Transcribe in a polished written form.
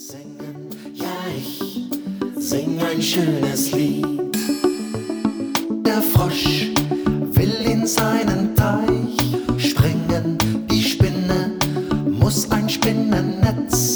Singen, ja, ich sing ein schönes Lied. Der Frosch will in seinen Teich springen, die Spinne muss ein Spinnennetz